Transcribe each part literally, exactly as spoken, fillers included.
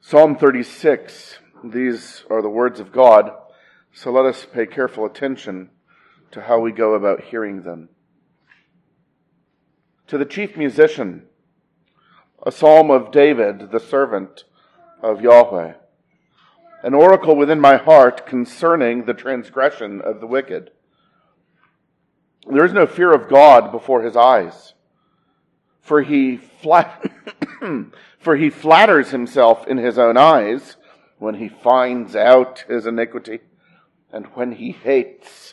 Psalm thirty-six, these are the words of God, so let us pay careful attention to how we go about hearing them. To the chief musician, a psalm of David, the servant of Yahweh, an oracle within my heart concerning the transgression of the wicked. There is no fear of God before his eyes, for he flat for he flatters himself in his own eyes when he finds out his iniquity and when he hates.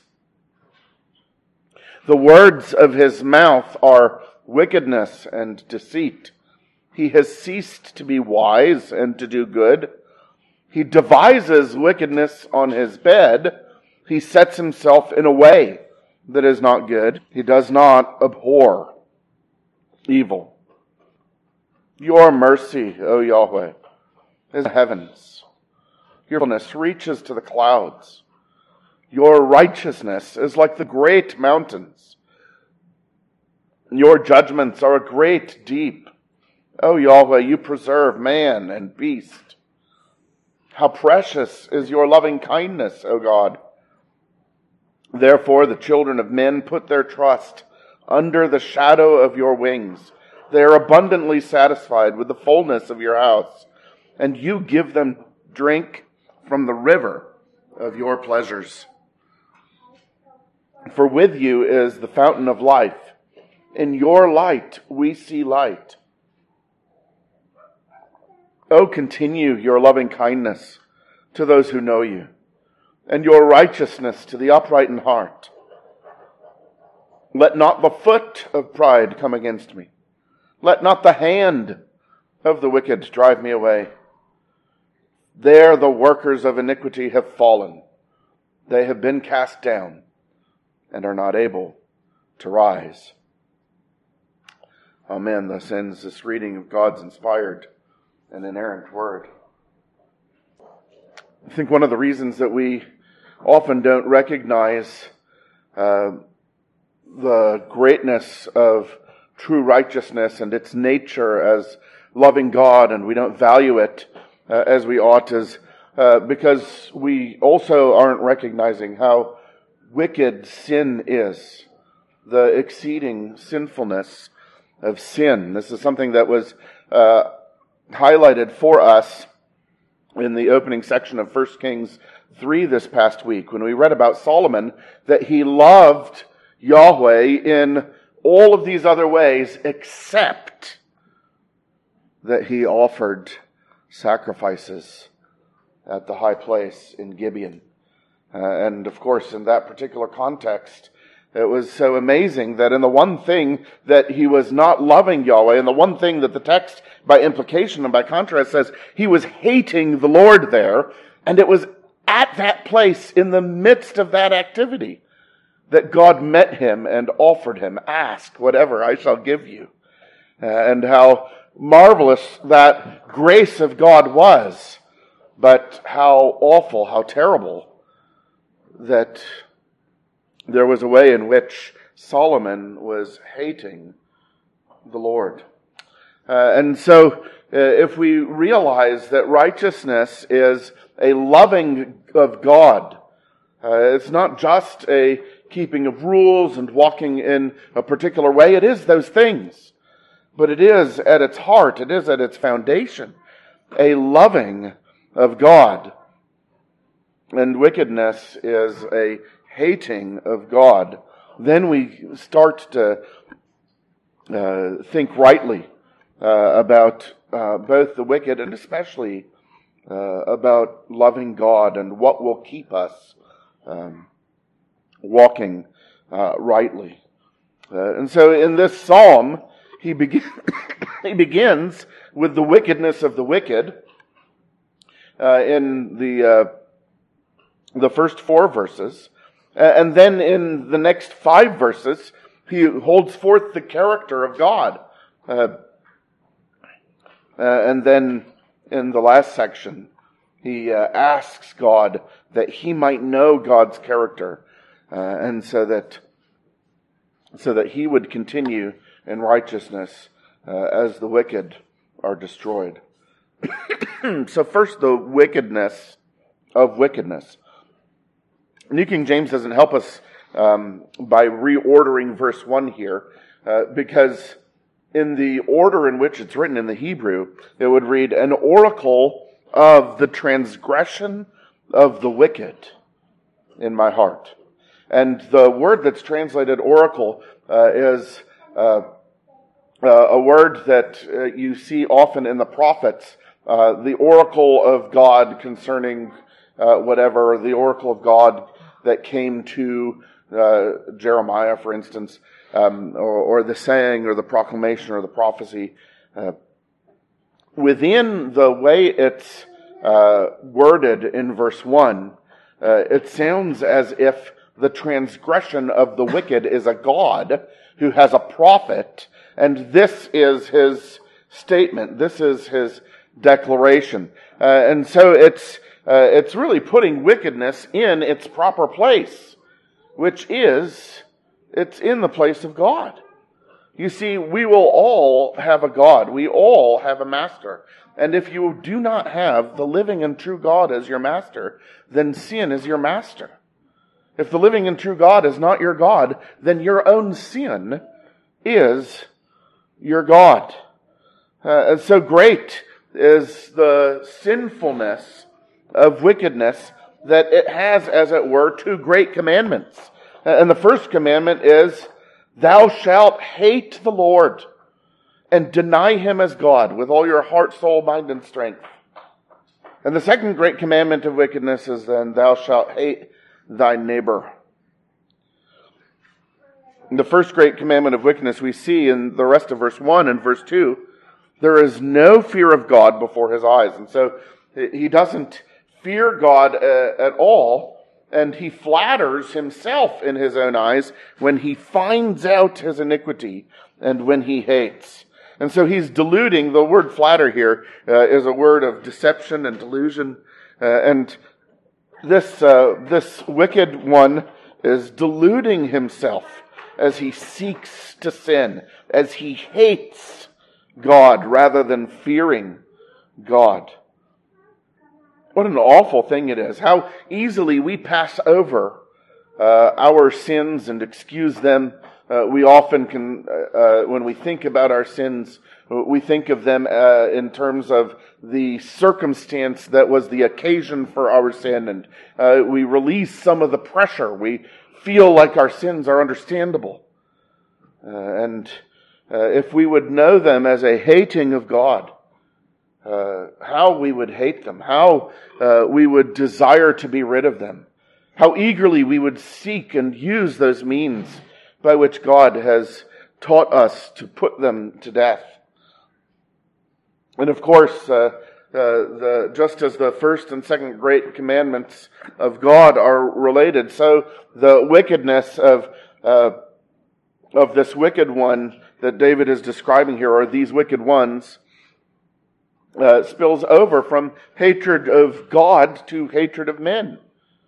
The words of his mouth are wickedness and deceit. He has ceased to be wise and to do good. He devises wickedness on his bed. He sets himself in a way that is not good. He does not abhor evil. Your mercy, O Yahweh, is in the heavens. Your faithfulness reaches to the clouds. Your righteousness is like the great mountains. Your judgments are a great deep. O Yahweh, you preserve man and beast. How precious is your loving kindness, O God. Therefore the children of men put their trust under the shadow of your wings. They are abundantly satisfied with the fullness of your house, and you give them drink from the river of your pleasures. For with you is the fountain of life. In your light we see light. O continue your loving kindness to those who know you, and your righteousness to the upright in heart. Let not the foot of pride come against me. Let not the hand of the wicked drive me away. There the workers of iniquity have fallen. They have been cast down and are not able to rise. Amen. Thus ends this reading of God's inspired and inerrant word. I think one of the reasons that we often don't recognize uh, the greatness of true righteousness and its nature as loving God, and we don't value it uh, as we ought, is uh, because we also aren't recognizing how wicked sin is, the exceeding sinfulness of sin. This is something that was uh, highlighted for us in the opening section of First Kings three this past week, when we read about Solomon, that he loved Yahweh in all of these other ways, except that he offered sacrifices at the high place in Gibeon. Uh, and of course, in that particular context, it was so amazing that in the one thing that he was not loving Yahweh, and the one thing that the text, by implication and by contrast, says he was hating the Lord there, and it was at that place, in the midst of that activity, that God met him and offered him, ask whatever I shall give you. Uh, and how marvelous that grace of God was, but how awful, how terrible that there was a way in which Solomon was hating the Lord. Uh, and so uh, if we realize that righteousness is a loving of God, uh, it's not just a keeping of rules and walking in a particular way. It is those things. But it is at its heart, it is at its foundation, a loving of God. And wickedness is a hating of God. Then we start to uh, think rightly uh, about uh, both the wicked and especially uh, about loving God and what will keep us um, walking uh, rightly. Uh, and so in this psalm, he, begin, he begins with the wickedness of the wicked uh, in the uh, the first four verses. Uh, and then in the next five verses, he holds forth the character of God. Uh, uh, and then in the last section, he uh, asks God that he might know God's character, uh, and so that so that he would continue in righteousness uh, as the wicked are destroyed. So first, the wickedness of wickedness. New King James doesn't help us um, by reordering verse one here, uh, because in the order in which it's written in the Hebrew, it would read, an oracle of the transgression of the wicked in my heart. And the word that's translated oracle uh, is uh, uh, a word that uh, you see often in the prophets, uh, the oracle of God concerning uh, whatever, the oracle of God that came to uh, Jeremiah, for instance, um, or, or the saying or the proclamation or the prophecy. Uh, within the way it's uh, worded in verse one, uh, it sounds as if the transgression of the wicked is a God who has a prophet, and this is his statement. This is his declaration. Uh, and so it's uh, it's really putting wickedness in its proper place, which is, it's in the place of God. You see, we will all have a God. We all have a master. And if you do not have the living and true God as your master, then sin is your master. If the living and true God is not your God, then your own sin is your God. Uh, and so great is the sinfulness of wickedness that it has, as it were, two great commandments. Uh, and the first commandment is, thou shalt hate the Lord and deny him as God with all your heart, soul, mind, and strength. And the second great commandment of wickedness is then, thou shalt hate thy neighbor. The first great commandment of wickedness we see in the rest of verse one and verse two. There is no fear of God before his eyes. And so he doesn't fear God uh, at all, and he flatters himself in his own eyes when he finds out his iniquity and when he hates. And so he's deluding. The word flatter here uh, is a word of deception and delusion. Uh, and this uh, this wicked one is deluding himself as he seeks to sin, as he hates God rather than fearing God. What an awful thing it is. How easily we pass over uh, our sins and excuse them. Uh, we often can, uh, uh, when we think about our sins, we think of them uh, in terms of the circumstance that was the occasion for our sin, and uh, we release some of the pressure. We feel like our sins are understandable. Uh, and uh, if we would know them as a hating of God, uh, how we would hate them, how uh, we would desire to be rid of them, how eagerly we would seek and use those means by which God has taught us to put them to death. And of course, uh, uh, the, just as the first and second great commandments of God are related, so the wickedness of uh, of this wicked one that David is describing here, or these wicked ones, uh, spills over from hatred of God to hatred of men.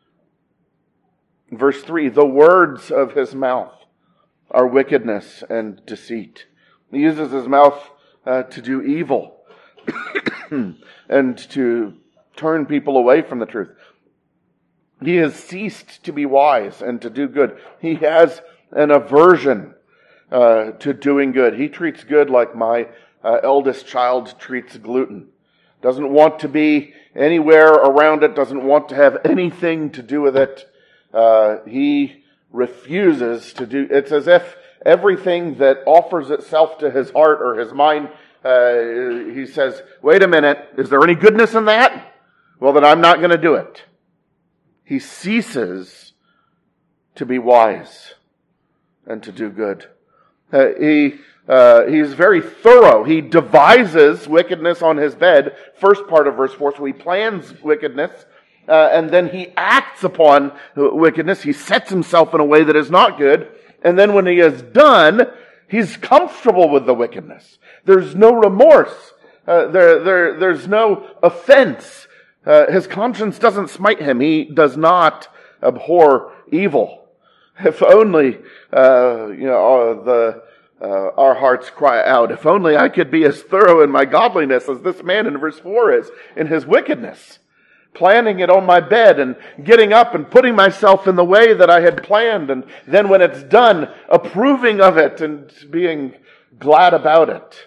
Verse three, the words of his mouth are wickedness and deceit. He uses his mouth uh, to do evil and to turn people away from the truth. He has ceased to be wise and to do good. He has an aversion uh, to doing good. He treats good like my uh, eldest child treats gluten. Doesn't want to be anywhere around it, doesn't want to have anything to do with it. Uh, he refuses to do. It's as if everything that offers itself to his heart or his mind, uh, he says, wait a minute, is there any goodness in that? Well, then I'm not going to do it. He ceases to be wise and to do good. Uh, he uh, he's very thorough. He devises wickedness on his bed. First part of verse four, so he plans wickedness. Uh, and then he acts upon wickedness. He sets himself in a way that is not good. And then when he is done, he's comfortable with the wickedness. There's no remorse. Uh, there, there, there's no offense. Uh, his conscience doesn't smite him. He does not abhor evil. If only, uh, you know, the uh, our hearts cry out, if only I could be as thorough in my godliness as this man in verse four is in his wickedness. Planning it on my bed and getting up and putting myself in the way that I had planned, and then when it's done, approving of it and being glad about it.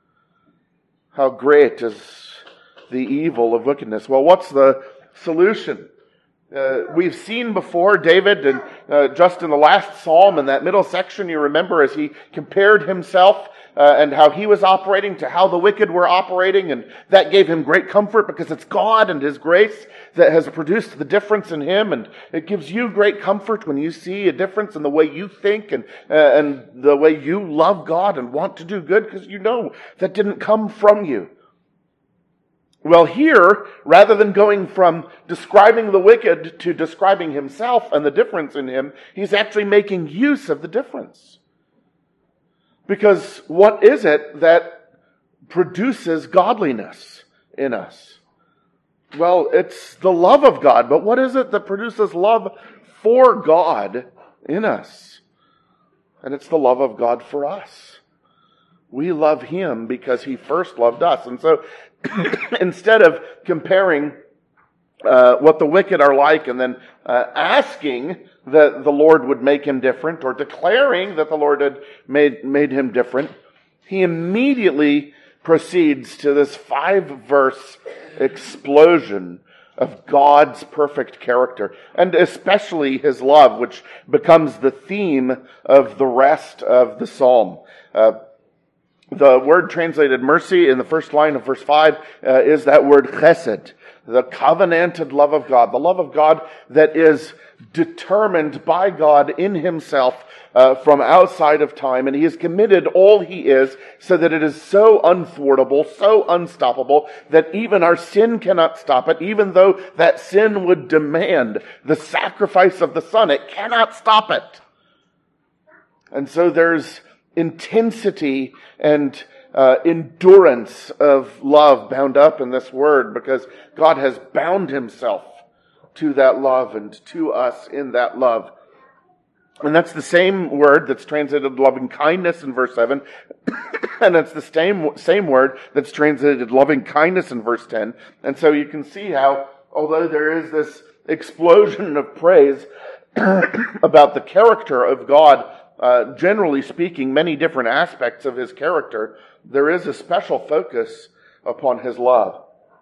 How great is the evil of wickedness. Well, what's the solution? Uh, we've seen before David, and uh, just in the last psalm, in that middle section, you remember as he compared himself uh, and how he was operating to how the wicked were operating, and that gave him great comfort because it's God and His grace that has produced the difference in him, and it gives you great comfort when you see a difference in the way you think and uh, and the way you love God and want to do good, because you know that didn't come from you. Well, here, rather than going from describing the wicked to describing himself and the difference in him, he's actually making use of the difference. Because what is it that produces godliness in us? Well, it's the love of God, but what is it that produces love for God in us? And it's the love of God for us. We love Him because He first loved us. And so instead of comparing uh, what the wicked are like and then uh, asking that the Lord would make him different or declaring that the Lord had made, made him different, he immediately proceeds to this five-verse explosion of God's perfect character, and especially His love, which becomes the theme of the rest of the psalm. Uh, The word translated mercy in the first line of verse five uh, is that word chesed, the covenanted love of God, the love of God that is determined by God in Himself uh, from outside of time, and He has committed all He is so that it is so unthwartable, so unstoppable, that even our sin cannot stop it, even though that sin would demand the sacrifice of the Son. It cannot stop it. And so there's intensity and uh, endurance of love bound up in this word, because God has bound Himself to that love and to us in that love. And that's the same word that's translated loving kindness in verse seven, and it's the same same word that's translated loving kindness in verse ten. And so you can see how, although there is this explosion of praise about the character of God, Uh, generally speaking, many different aspects of His character, there is a special focus upon His love.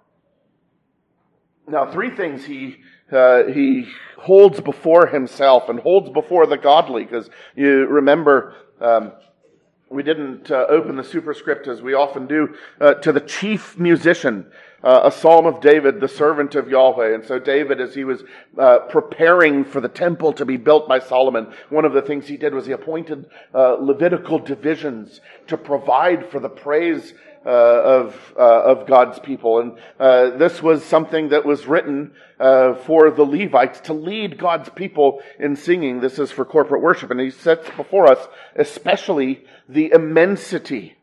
Now, three things He uh, He holds before Himself and holds before the godly, because you remember um, we didn't uh, open the superscript as we often do uh, to the chief musician. Uh, a psalm of David, the servant of Yahweh. And so David, as he was uh, preparing for the temple to be built by Solomon, one of the things he did was he appointed uh, Levitical divisions to provide for the praise uh, of uh, of God's people. And uh, this was something that was written uh, for the Levites to lead God's people in singing. This is for corporate worship. And he sets before us especially the immensity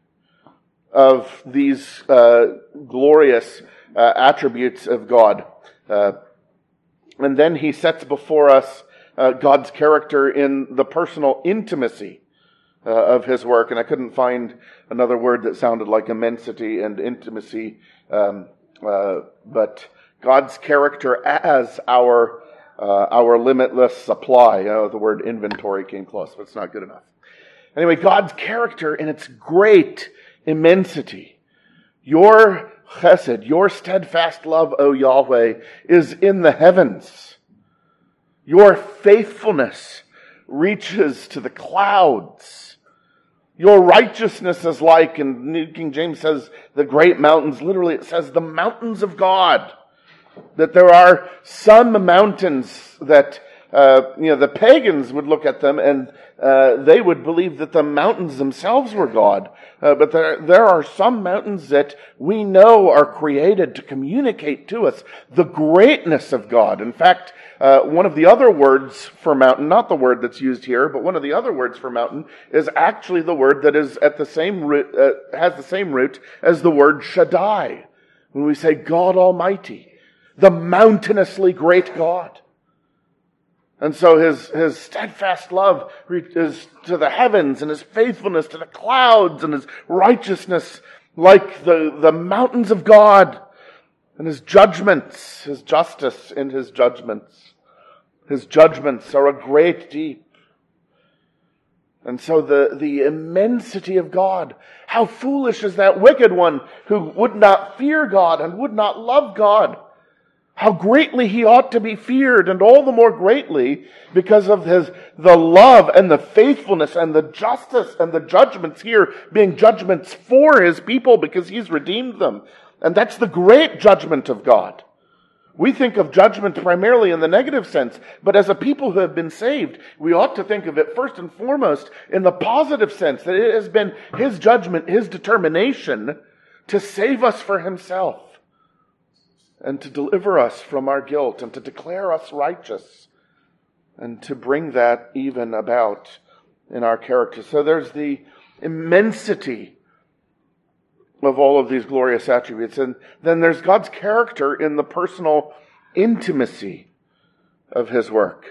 of these uh, glorious uh, attributes of God. Uh, and then he sets before us uh, God's character in the personal intimacy uh, of His work. And I couldn't find another word that sounded like immensity and intimacy. Um, uh, but God's character as our uh, our limitless supply. Uh, the word inventory came close, but it's not good enough. Anyway, God's character in its great immensity. Your chesed, your steadfast love, O Yahweh, is in the heavens. Your faithfulness reaches to the clouds. Your righteousness is like, and New King James says, the great mountains. Literally, it says the mountains of God. That there are some mountains that Uh, you know, the pagans would look at them and uh, they would believe that the mountains themselves were God. Uh, but there, there are some mountains that we know are created to communicate to us the greatness of God. In fact, uh, one of the other words for mountain, not the word that's used here, but one of the other words for mountain is actually the word that is at the same root, uh, has the same root as the word Shaddai. When we say God Almighty, the mountainously great God. And so his, his steadfast love is to the heavens, and his faithfulness to the clouds, and his righteousness like the, the mountains of God, and his judgments, his justice in his judgments. His judgments are a great deep. And so the, the immensity of God, how foolish is that wicked one who would not fear God and would not love God. How greatly he ought to be feared, and all the more greatly because of his the love and the faithfulness and the justice and the judgments here being judgments for his people because he's redeemed them. And that's the great judgment of God. We think of judgment primarily in the negative sense, but as a people who have been saved, we ought to think of it first and foremost in the positive sense, that it has been his judgment, his determination to save us for himself, and to deliver us from our guilt, and to declare us righteous, and to bring that even about in our character. So there's the immensity of all of these glorious attributes. And then there's God's character in the personal intimacy of his work.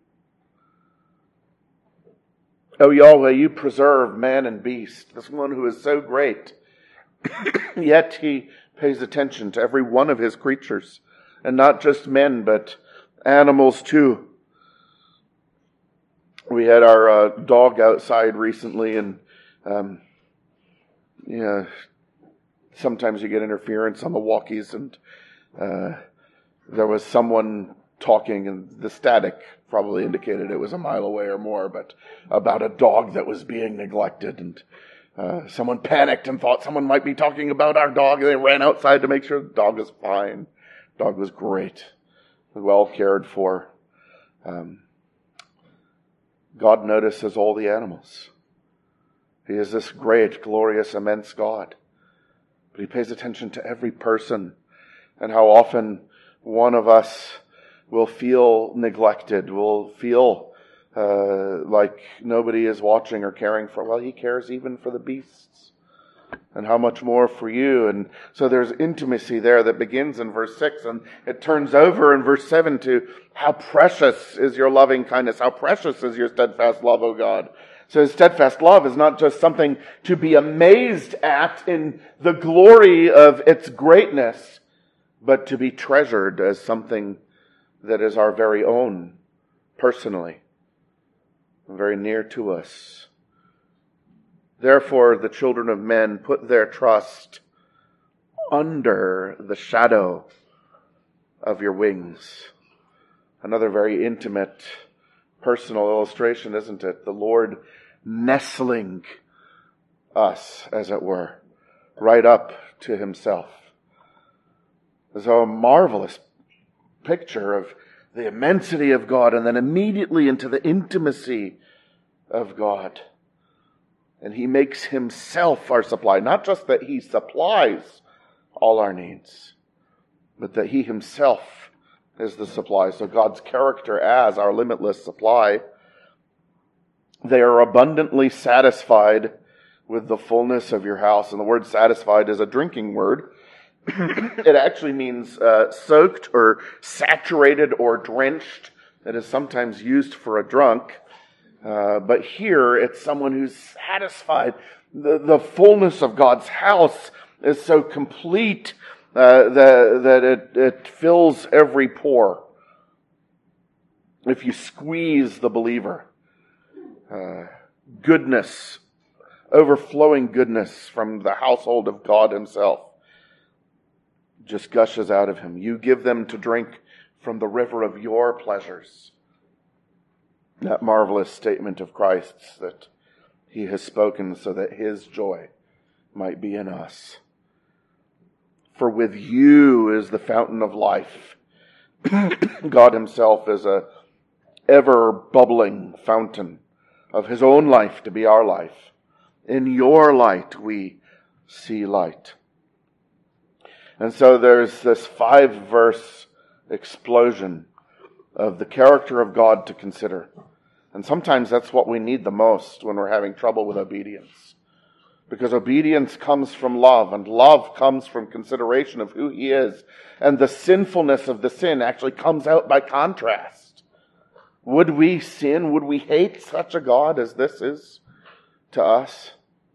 O Yahweh, you preserve man and beast, this one who is so great. Yet he pays attention to every one of his creatures, and not just men, but animals too. We had our uh, dog outside recently, and um, you know, sometimes you get interference on the walkies, and uh, there was someone talking, and the static probably indicated it was a mile away or more, but about a dog that was being neglected, and Uh, someone panicked and thought someone might be talking about our dog, and they ran outside to make sure the dog was fine. The dog was great, well cared for. Um, God notices all the animals. He is this great, glorious, immense God. But he pays attention to every person, and how often one of us will feel neglected, will feel Uh, like nobody is watching or caring for. Well, he cares even for the beasts. And how much more for you. And so there's intimacy there that begins in verse six, and it turns over in verse seven to how precious is your loving kindness. How precious is your steadfast love, O God. So his steadfast love is not just something to be amazed at in the glory of its greatness, but to be treasured as something that is our very own personally. Very near to us. Therefore, the children of men put their trust under the shadow of your wings. Another very intimate, personal illustration, isn't it? The Lord nestling us, as it were, right up to himself. It's a marvelous picture of the immensity of God, and then immediately into the intimacy of God. And he makes himself our supply. Not just that he supplies all our needs, but that he himself is the supply. So God's character as our limitless supply. They are abundantly satisfied with the fullness of your house. And the word satisfied is a drinking word. It actually means uh, soaked or saturated or drenched. It is sometimes used for a drunk. Uh, but here it's someone who's satisfied. The, the fullness of God's house is so complete uh, that, that it, it fills every pore. If you squeeze the believer, uh, goodness, overflowing goodness from the household of God himself just gushes out of him. You give them to drink from the river of your pleasures. That marvelous statement of Christ's that he has spoken so that his joy might be in us. For with you is the fountain of life. God himself is a ever bubbling fountain of his own life to be our life. In your light we see light. And so there's this five verse explosion of the character of God to consider. And sometimes that's what we need the most when we're having trouble with obedience. Because obedience comes from love, and love comes from consideration of who he is. And the sinfulness of the sin actually comes out by contrast. Would we sin? Would we hate such a God as this is to us?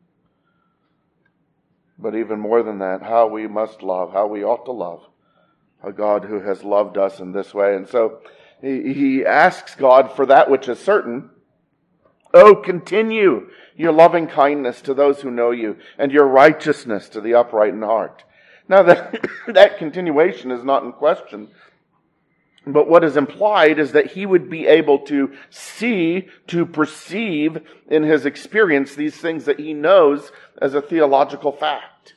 But even more than that, how we must love, how we ought to love a God who has loved us in this way. And so he, he asks God for that which is certain. Oh, continue your loving kindness to those who know you, and your righteousness to the upright in heart. Now, that, that continuation is not in question. But what is implied is that he would be able to see, to perceive in his experience these things that he knows as a theological fact.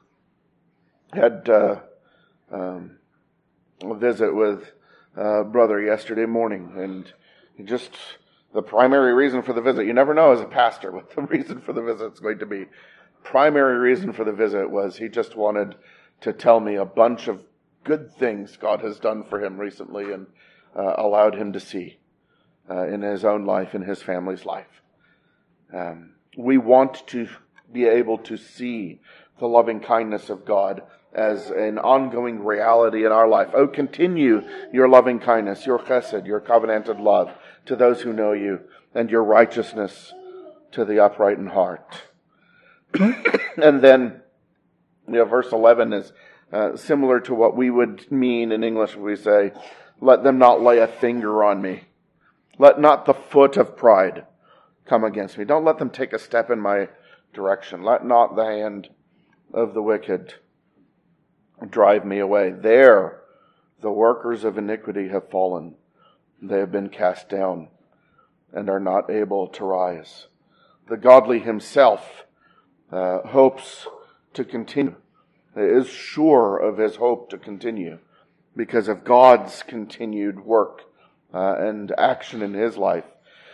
I had uh, um, a visit with a brother yesterday morning, and he just, the primary reason for the visit, you never know as a pastor what the reason for the visit is going to be. Primary reason for the visit was he just wanted to tell me a bunch of good things God has done for him recently and uh, allowed him to see uh, in his own life, in his family's life. Um, we want to be able to see the loving kindness of God as an ongoing reality in our life. Oh, continue your loving kindness, your chesed, your covenanted love to those who know you, and your righteousness to the upright in heart. And then, you know, verse eleven is Uh, similar to what we would mean in English when we say, let them not lay a finger on me. Let not the foot of pride come against me. Don't let them take a step in my direction. Let not the hand of the wicked drive me away. There, the workers of iniquity have fallen. They have been cast down and are not able to rise. The godly himself uh, hopes to continue. Is sure of his hope to continue because of God's continued work uh, and action in his life.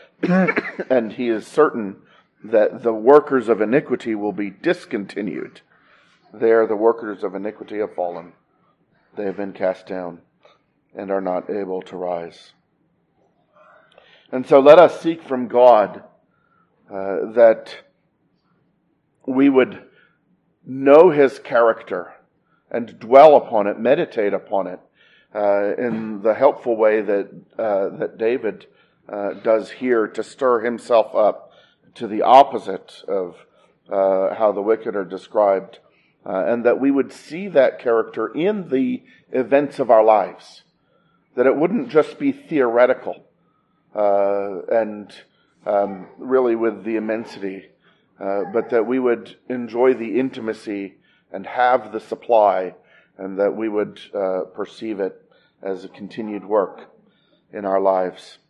And he is certain that the workers of iniquity will be discontinued. There the workers of iniquity have fallen. They have been cast down and are not able to rise. And so let us seek from God uh, that we would know his character and dwell upon it, meditate upon it uh, in the helpful way that uh, that David uh, does here to stir himself up to the opposite of uh, how the wicked are described, uh, and that we would see that character in the events of our lives, that it wouldn't just be theoretical uh, and um, really with the immensity, Uh, but that we would enjoy the intimacy and have the supply, and that we would uh, perceive it as a continued work in our lives.